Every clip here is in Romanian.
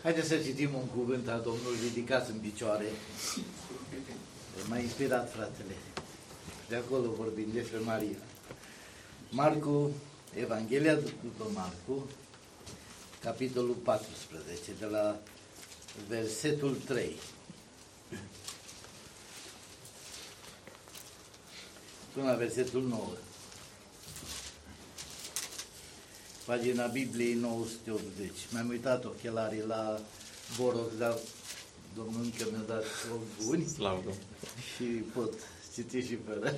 Haideți să citim un cuvânt al Domnului, ridicați în picioare. M-a inspirat fratele. De acolo vorbim despre Maria. Marcu, Evanghelia după Marcu, capitolul 14, de la versetul 3. Până la versetul 9. Pagina Bibliei 980. Mi-am uitat ochelarii la Boroc, dar Domnul încă mi-a dat ochi buni. Slavă. Și pot citi și fără.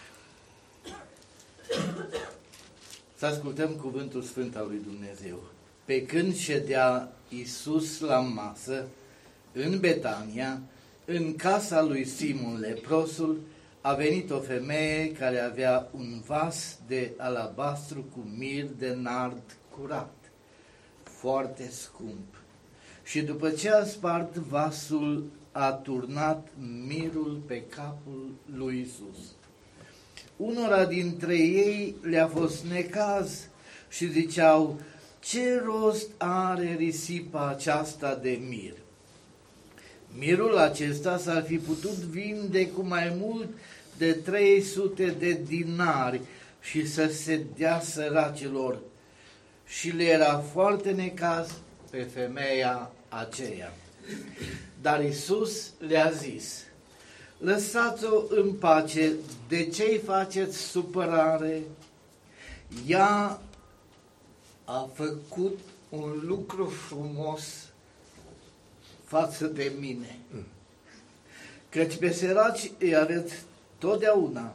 Să ascultăm cuvântul sfânt al lui Dumnezeu. Pe când ședea Iisus la masă, în Betania, în casa lui Simon leprosul, a venit o femeie care avea un vas de alabastru cu mir de nard curat, foarte scump. Și după ce a spart vasul, a turnat mirul pe capul lui Iisus. Unora dintre ei le-a fost necaz și ziceau: ce rost are risipa aceasta de mir? Mirul acesta s-ar fi putut vinde cu mai mult de 300 de dinari și să se dea săracilor. Și le era foarte necaz pe femeia aceea. Dar Iisus le-a zis: lăsați-o în pace, de ce-i faceți supărare? Ea a făcut un lucru frumos față de mine. Căci pe săraci îi aveți totdeauna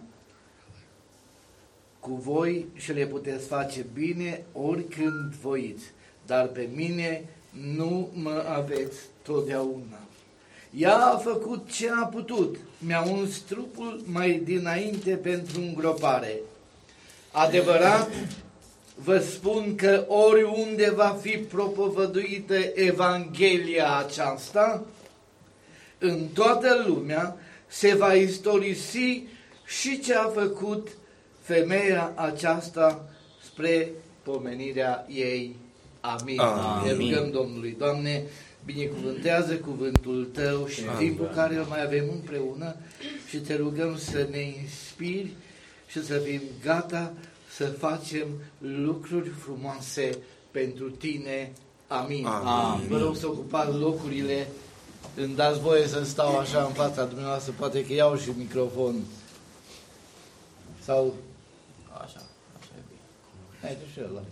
cu voi și le puteți face bine oricând voiți, dar pe mine nu mă aveți totdeauna. Ea a făcut ce a putut, mi-a uns trupul mai dinainte pentru îngropare. Adevărat, vă spun că oriunde va fi propovăduită Evanghelia aceasta, în toată lumea se va istorisi și ce a făcut femeia aceasta spre pomenirea ei. Amin. Ne rugăm Domnului. Doamne, binecuvântează cuvântul Tău și în timpul care îl mai avem împreună și Te rugăm să ne inspiri și să fim gata să facem lucruri frumoase pentru Tine. Amin. Amin. Vă rog să ocupați locurile. Îmi dați voie să stau așa în fața dumneavoastră, poate că iau și microfon. Sau... Așa e bine. Hai de și ăla.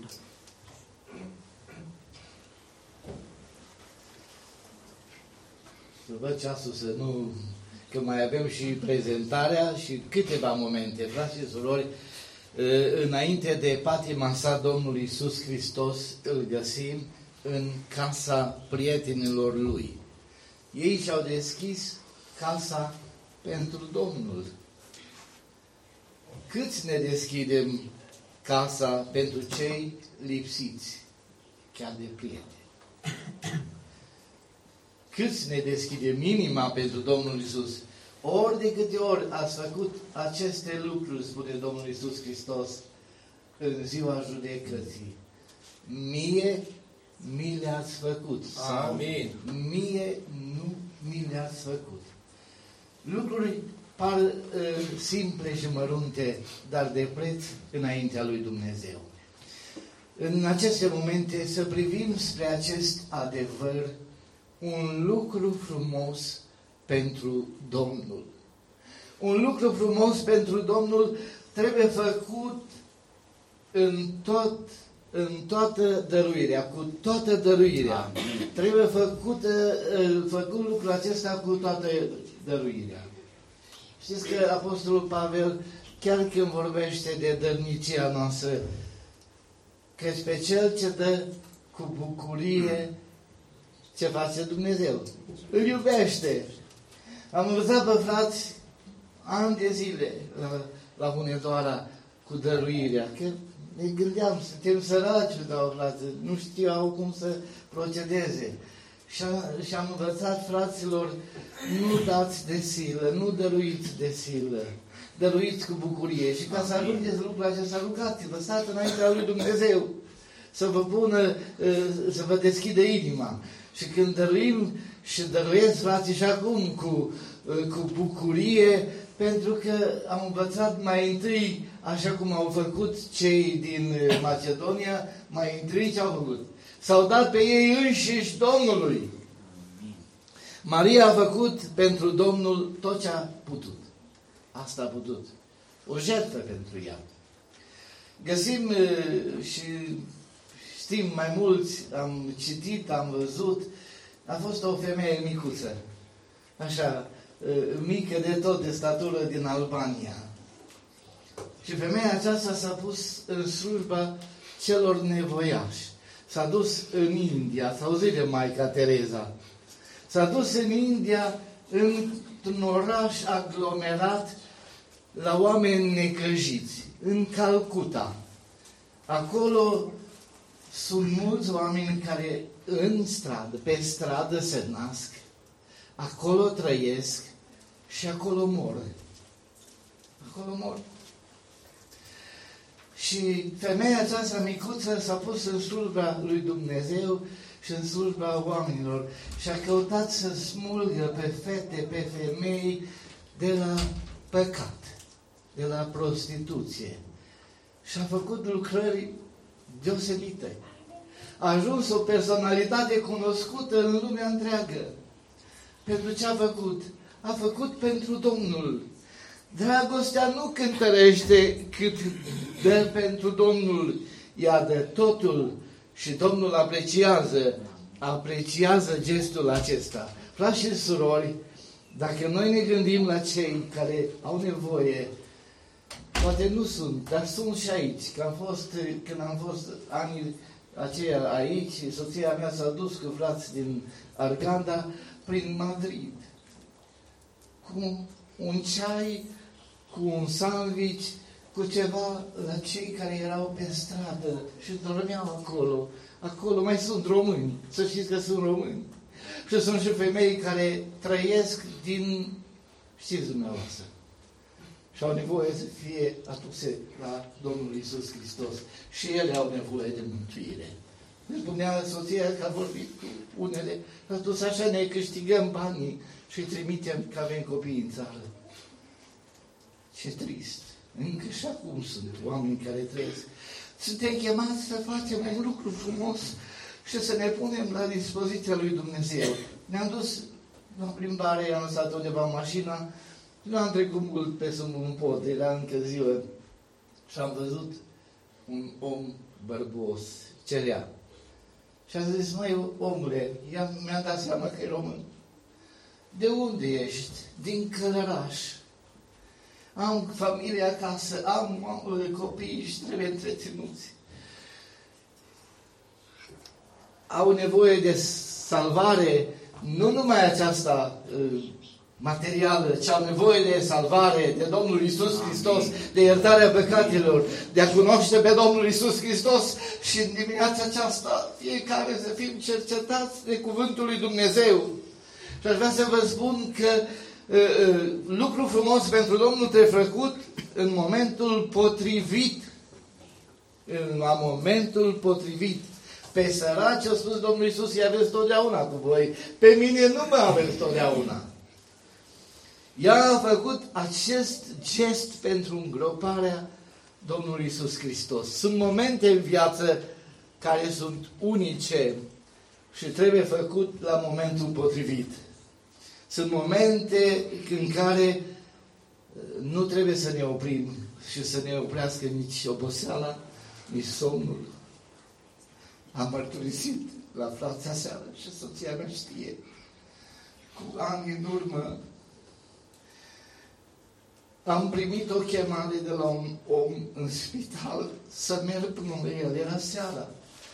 Să văd ceasul să nu... Că mai avem și prezentarea și câteva momente, frați și surori. Înainte de patima sa Domnului Iisus Hristos îl găsim în casa prietenilor lui. Ei și-au deschis casa pentru Domnul. Câți ne deschidem casa pentru cei lipsiți, chiar de prieteni? Câți ne deschidem inima pentru Domnul Iisus? Ori de câte ori ați făcut aceste lucruri, spune Domnul Iisus Hristos, în ziua judecății, mie mi le-ați făcut. Amin. Mie nu mi le-ați făcut. Lucruri par simple și mărunte, dar de preț înaintea lui Dumnezeu. În aceste momente să privim spre acest adevăr, un lucru frumos pentru Domnul. Un lucru frumos pentru Domnul trebuie făcut în toată dăruirea, cu toată dăruirea. Amin. Trebuie făcut lucrul acesta cu toată dăruirea. Știți că Apostolul Pavel, chiar când vorbește de dărnicia noastră, căci pe cel ce dă cu bucurie, ce face Dumnezeu? Îl iubește. Am învățat pe frați ani de zile la Hunedoara cu dăruirea, că ne gândeam, suntem săraci, dar frate, nu știau cum să procedeze. Și am învățat fraților, nu dați de silă, nu dăruiți de silă, dăruiți cu bucurie. Și ca să ajungeți lucrul acesta, rugați-vă, stați înaintea lui Dumnezeu, să vă pună, să vă deschidă inima. Și când dăruim și dăruiesc, frații, și acum cu bucurie, pentru că am învățat mai întâi, așa cum au făcut cei din Macedonia, mai întâi ce au făcut? S-au dat pe ei înșiși Domnului. Maria a făcut pentru Domnul tot ce a putut. Asta a putut. O jertfă pentru ea. Găsim și știm mai mulți, am citit, am văzut, a fost o femeie micuță, așa, mică de tot, de statură, din Albania. Și femeia aceasta s-a pus în slujba celor nevoiași. S-a dus în India, s-a auzit de Maica Tereza. S-a dus în India, într-un oraș aglomerat, la oameni necăjiți, în Calcuta. Acolo sunt mulți oameni care în stradă, pe stradă se nasc, acolo trăiesc și acolo mor. Acolo mor. Și femeia aceasta micuță s-a pus în slujba lui Dumnezeu și în slujba oamenilor și a căutat să smulgă pe fete, pe femei de la păcat, de la prostituție. Și a făcut lucrări deosebite. A ajuns o personalitate cunoscută în lumea întreagă. Pentru ce a făcut? A făcut pentru Domnul. Dragostea nu cântărește cât dă pentru Domnul. Ea dă totul și Domnul apreciază gestul acesta. Frați și surori, dacă noi ne gândim la cei care au nevoie, poate nu sunt, dar sunt și aici. Când am fost anii aceia aici, soția mea s-a dus cu frați din Arganda prin Madrid. Cu un ceai, cu un sandwich, cu ceva la cei care erau pe stradă și dormeau acolo. Acolo mai sunt români, să știți că sunt români. Și sunt și femei care trăiesc din, știți dumneavoastră, și au nevoie să fie aduse la Domnul Iisus Hristos. Și ele au nevoie de mântuire. Îmi spunea soția că a vorbit cu unele, a spus așa, ne câștigăm banii și trimitem că avem copii în țară. Ce trist! Încă și acum sunt oameni care trăiesc. Suntem chemați să facem un lucru frumos și să ne punem la dispoziția lui Dumnezeu. Ne-am dus la plimbare, am lăsat undeva mașina, nu am trecut mult pe sub un pod, era încă ziua și am văzut un om bărbos, cerea. Și a zis, măi, omule, mi-am dat seama că e român. De unde ești? Din Călăraș. Am familie acasă, am copii și trebuie întreținuți. Au nevoie de salvare, nu numai aceasta materială, ci au nevoie de salvare de Domnul Iisus Hristos, de iertarea păcatelor, de a cunoaște pe Domnul Iisus Hristos și în dimineața aceasta fiecare să fim cercetați de Cuvântul lui Dumnezeu. Și aș vrea să vă spun că lucru frumos pentru Domnul trebuie făcut în momentul potrivit. La momentul potrivit. Pe săraci, a spus Domnul Iisus, i aveți totdeauna cu voi. Pe mine nu mă aveți totdeauna. Ea a făcut acest gest pentru îngroparea Domnului Iisus Hristos. Sunt momente în viață care sunt unice și trebuie făcut la momentul potrivit. Sunt momente în care nu trebuie să ne oprim și să ne oprească nici oboseala, nici somnul. Am mărturisit la frața seară și soția mea știe. Cu ani în urmă am primit o chemare de la un om în spital să merg până la el. Era seara.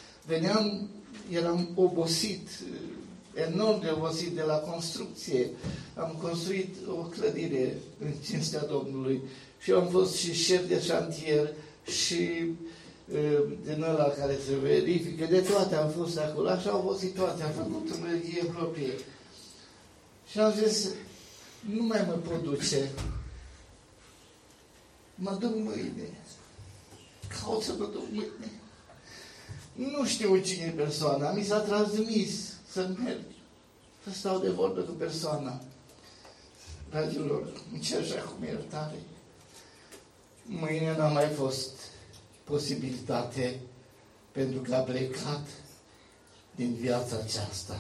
Eram obosit, enorm de obosit de la construcție. Am construit o clădire în cinstea Domnului și eu am fost și șef de șantier și din ăla care se verifică, de toate am fost acolo, așa au fost situația, am făcut în regie proprie. Și am zis, nu mai mă pot duce, mă duc mâine, caut să mă duc mâine. Nu știu cine e persoana, mi s-a transmis să merg, să stau de vorbă cu persoana. Dragilor, îmi cer și acum iertare. Mâine n-a mai fost posibilitate pentru că a plecat din viața aceasta.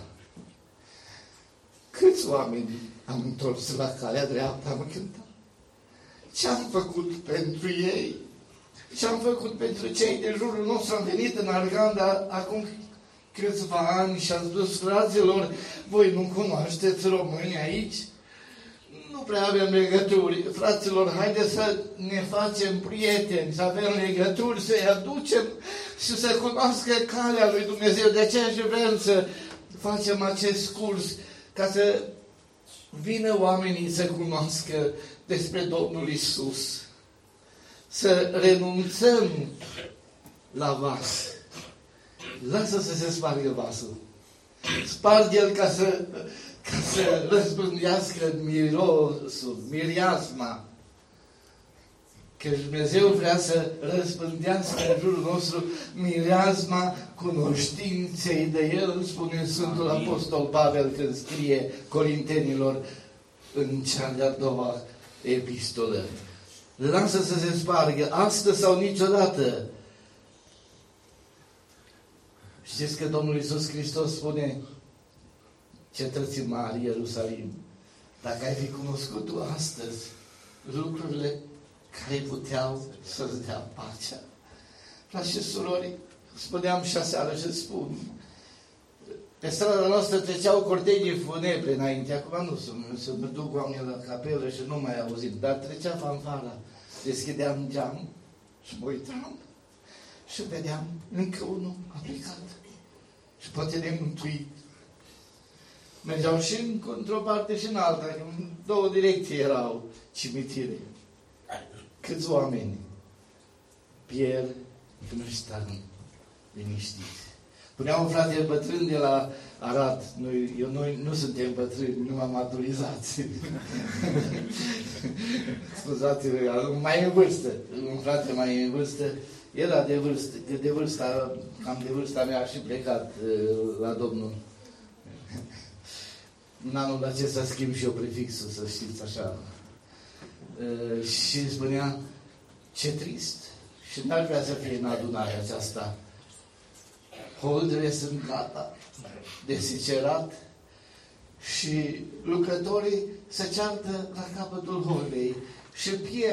Câți oameni am întors la calea dreaptă, am cântat? Ce-am făcut pentru ei? Ce-am făcut pentru cei de jurul nostru? Am venit în Arganda acum câțiva ani și am spus, fraților, voi nu cunoașteți români aici? Nu prea avem legături. Fraților, haideți să ne facem prieteni, să avem legături, să-i aducem și să cunoască calea lui Dumnezeu. De aceea și vrem să facem acest curs, ca să vină oamenii să cunoască despre Domnul Iisus. Să renunțăm la vas. Lasă să se spargă vasul. Sparge-l ca să răspândească mirosul, mireasma. Că Dumnezeu vrea să răspândească în jurul nostru mireasma cunoștinței de El, spune Sfântul Apostol Pavel când scrie Corintenilor în cea de-a doua epistolă. Lasă să se spargă, astăzi sau niciodată. Știți că Domnul Iisus Hristos spune cetății mari, Ierusalim, dacă ai fi cunoscut tu astăzi lucrurile care puteau să-ți dea pacea. Frați și surori, spuneam și aseară și spun, pe strada noastră treceau cortenii funebre înainte, acum nu sunt, să mă duc oamenii la capelă și nu mai auzim, dar trecea fanfara, deschideam geam și mă uitam și vedeam încă unul a plecat și poate nemântuit. Mergeau și într-o parte și în alta, în două direcții erau cimitire. Câți oameni pierd că nu stau liniștiți. Punea un frate bătrân de la Arad, noi nu suntem bătrâni, numai maturizați. Scuzați-vă, mai în vârstă, un frate mai în vârstă, era de vârstă, cam de vârsta mea și plecat la Domnul. În anul acesta schimb și eu prefixul, să știți așa. Și spunea, ce trist. Și n-ar vrea să fie în adunarea aceasta. Holdele sunt gata, desicerat și lucrătorii se ceartă la capătul holdei și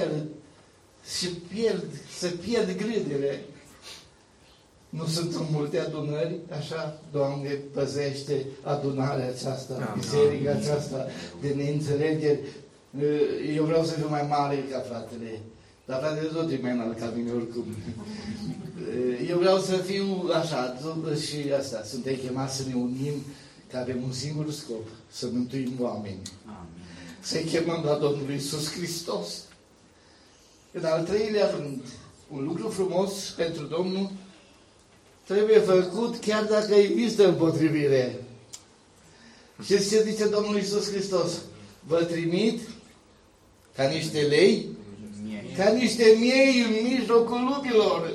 pierd gridele. Nu sunt în multe adunări, așa, Doamne, păzește adunarea aceasta, biserica aceasta de neînțelegeri. Eu vreau să fiu mai mare ca fratele, dar fratele tot e mai înalt ca mine oricum. Eu vreau să fiu așa, și asta, suntem chemați să ne unim, că avem un singur scop, să mântuim oameni. Să-i chemăm la Domnul Iisus Hristos. În al treilea rând, un lucru frumos pentru Domnul trebuie făcut chiar dacă există împotrivire. Știți ce zice Domnul Iisus Hristos? Vă trimit ca niște lei, ca niște miei în mijlocul lumilor.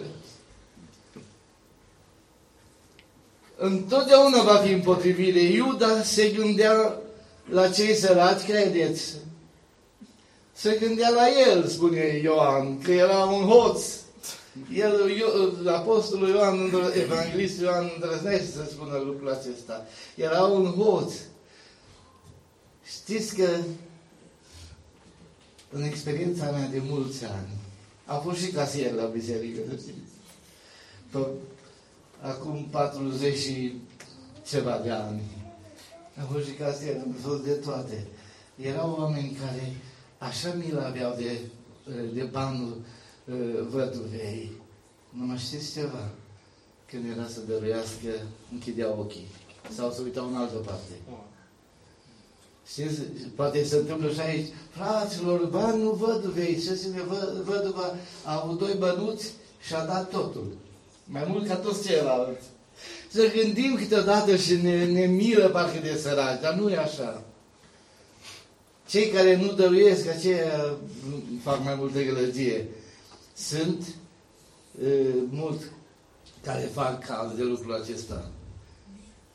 Întotdeauna va fi împotrivire. Iuda se gândea la cei săraci, credeți? Se gândea la el, spune Ioan, că era un hoț. Apostolul Ioan, evanghelistul Ioan îndrăznește să spună lucrul acesta. Era un hoț. Știți că în experiența mea de mulți ani, am fost și casier la biserică, acum 40 și ceva de ani. Am fost și casier, am fost de toate. Erau oameni care așa milă aveau de banul văduvei. Numai știți ceva? Când era să dăruiască, închideau ochii. Sau să uitau în altă parte. Știți? Poate se întâmplă și aici. Fraților, banul văduvei. Ce zice? Văduva a avut 2 bănuți și a dat totul. Mai mult ca toți ceilalți. Să gândim câteodată și ne milă parcă de săraci, dar nu e așa. Cei care nu dăruiesc, aceia fac mai multă gălăgie. Sunt mulți care fac caz de lucrul acesta.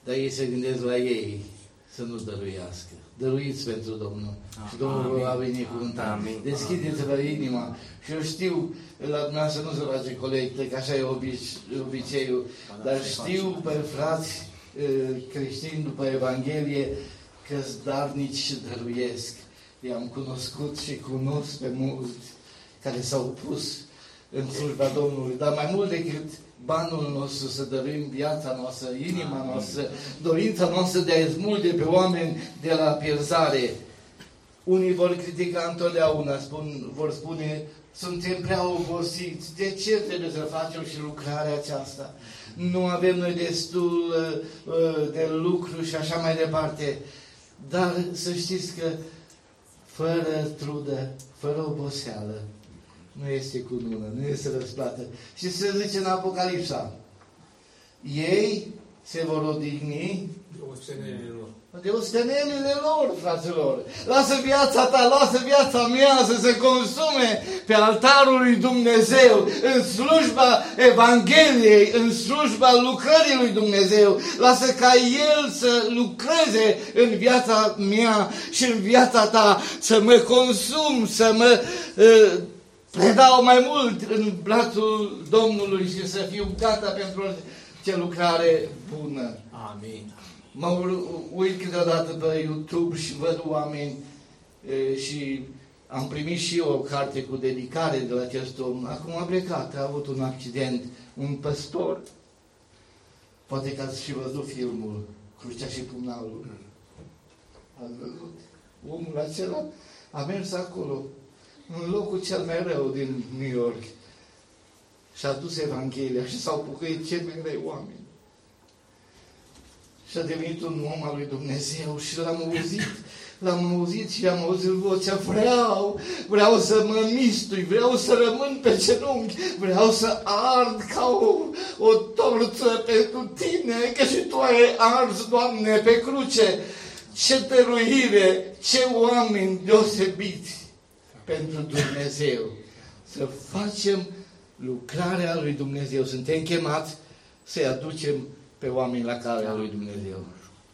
dar ei se gândesc la ei să nu dăruiască. Dăruiți pentru Domnul. Și Domnul va binecuvânta. Deschideți-vă inima. Și eu știu, la dumneavoastră nu se face colectă, că așa e obiceiul, dar știu pe frați creștini după Evanghelie că-s darnici și dăruiesc. I-am cunoscut și cunosc pe mulți care s-au pus în slujba Domnului, dar mai mult decât banul nostru să dăruim viața noastră, inima noastră, dorința noastră de a smulge pe oameni de la pierzare. Unii vor critica întotdeauna, vor spune, suntem prea obosiți, de ce trebuie să facem și lucrarea aceasta? Nu avem noi destul de lucru și așa mai departe. Dar să știți că fără trudă, fără oboseală, nu este cunună, nu este răsplată. Și se zice în Apocalipsa, ei se vor odihni de ostenelile lor, fraților. Lasă viața ta, lasă viața mea să se consume pe altarul lui Dumnezeu, în slujba Evangheliei, în slujba lucrării lui Dumnezeu. Lasă ca El să lucreze în viața mea și în viața ta, să mă consum, să mă predau mai mult în brațul Domnului și să fiu gata pentru ce lucrare bună. Amin. Mă uit câteodată pe YouTube și văd oameni și am primit și eu o carte cu dedicare de la acest om. Acum a plecat, a avut un accident, un păstor. Poate că ați și văzut filmul Crucea și Pumnalul. Ați văzut? Omul acela a mers acolo, în locul cel mai rău din New York. Și a dus Evanghelia și s-au bucurit cei mai răi oameni. Și a devenit un om al lui Dumnezeu și l-am auzit și am auzit vocea, vreau să mă mistui, vreau să rămân pe genunchi, vreau să ard ca o torță pentru tine, că și tu ai ars, Doamne, pe cruce. Ce dăruire, ce oameni deosebiți pentru Dumnezeu. Să facem lucrarea lui Dumnezeu. Suntem chemați să-i aducem pe oameni la calea lui Dumnezeu.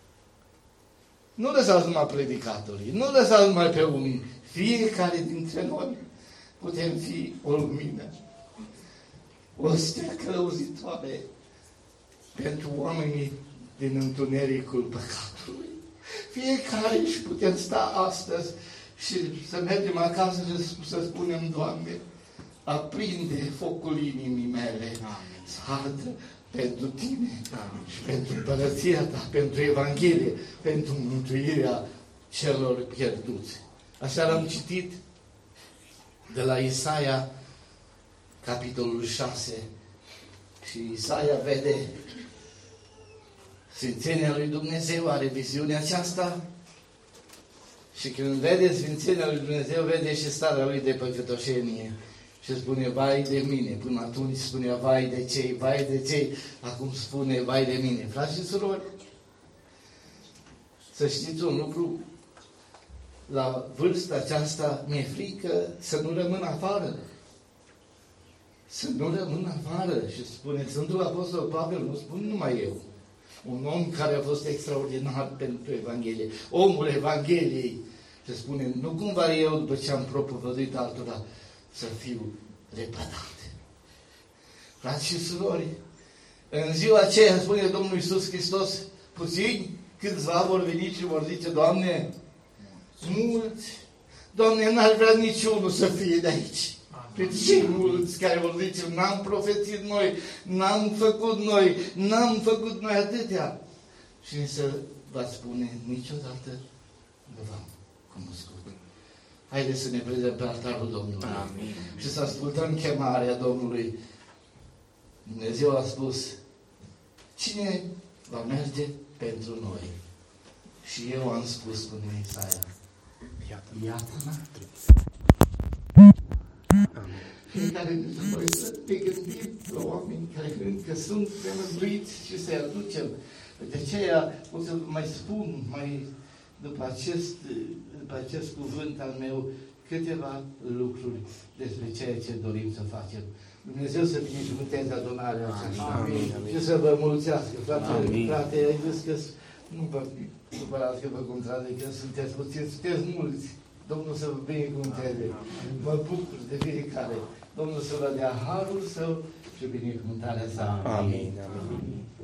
Nu lăsați numai predicatorii, nu lăsați numai pe unii. Fiecare dintre noi putem fi o lumină, o stea călăuzitoare pentru oamenii din întunericul păcatului. Fiecare își putem sta astăzi și să mergem acasă și să spunem, Doamne, aprinde focul inimii mele, să ardă pentru Tine și pentru Împărăția Ta, pentru Evanghelie, pentru mântuirea celor pierduți. Așa l-am citit de la Isaia, capitolul 6. Și Isaia vede Sfințenia lui Dumnezeu, are viziunea aceasta și când vede Sfințenia lui Dumnezeu, vede și starea lui de păcătoșenie. Și spune, vai de mine. Până atunci spunea, vai de cei, vai de cei. Acum spune, vai de mine. Frați și surori, să știți un lucru, la vârsta aceasta mi-e frică să nu rămân afară. Să nu rămân afară. Și spune Sfântul Apostol Pavel, nu spun numai eu. Un om care a fost extraordinar pentru Evanghelie. Omul Evangheliei. Și spune, nu cumva eu, după ce am propovăduit altora, să fiu lepădat. Frați și surori, în ziua aceea, spune Domnul Iisus Hristos, puțini, câțiva vor veni și vor zice, Doamne, mulți, Doamne, n-ar vrea niciunul să fie de aici. Pe cei mulți care vor zice, n-am profețit noi, n-am făcut noi atâtea. Și însă va spune, niciodată nu v-am cunoscut. Haideți să ne prezentăm pe altarul Domnului. Amin. Și să ascultăm chemarea Domnului. Dumnezeu a spus, cine va merge pentru noi? Și eu am spus, spune Isaia, iată-mă. Fiecare dintre noi să ne gândim la oameni care încă sunt nemântuiți și să-i aducem. De aceea o să mai spun, după acest cuvânt al meu, câteva lucruri despre ceea ce dorim să facem. Dumnezeu să binecuvânteze adunarea aceasta. Și să vă mulțească. Frate, ai zis că nu vă supărați că vă contrazic, că sunteți puțini, sunteți mulți. Domnul să vă binecuvânteze. Mă bucur de fiecare. Domnul să vă dea harul său și binecuvântarea sa. Amin. Amin.